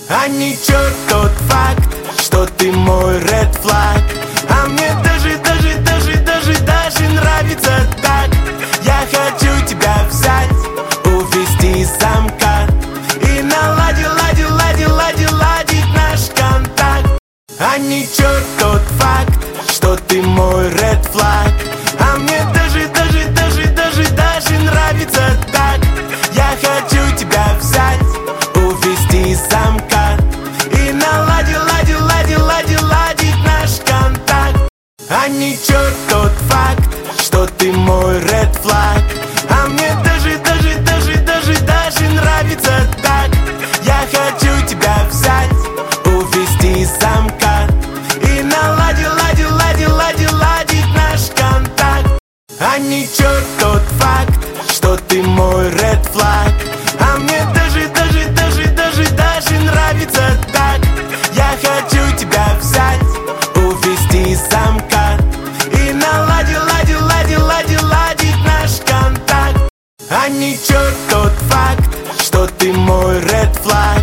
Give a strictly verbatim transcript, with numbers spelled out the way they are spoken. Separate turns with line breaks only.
А не чёрт тот факт, что ты мой ред флаг. А мне даже, даже, даже, даже, даже нравится так. Я хочу тебя взять, увести из замка и наладил, ладил, ладил, ладил, ладить наш контакт. А не чёрт тот факт, что ты мой ред флаг. А мне даже, даже, даже, даже, даже нравится так. Я хочу тебя взять, увести из замка и наладил, ладил, ладил, ладил, ладить наш контакт. А не чёрт тот факт, что ты мой ред флаг. А мне даже, даже, даже, даже, даже нравится так. Я хочу тебя взять, увести из замка и наладил, ладил, ладил, ладил, ладить наш контакт. А не чёрт тот факт, что ты мой ред флаг. А мне даже, даже, даже, даже, даже нравится так. Я хочу тебя взять, увести из замка и наладил, ладил, ладил, ладил, ладить наш контакт. А не чёрт тот факт, что ты мой ред флаг.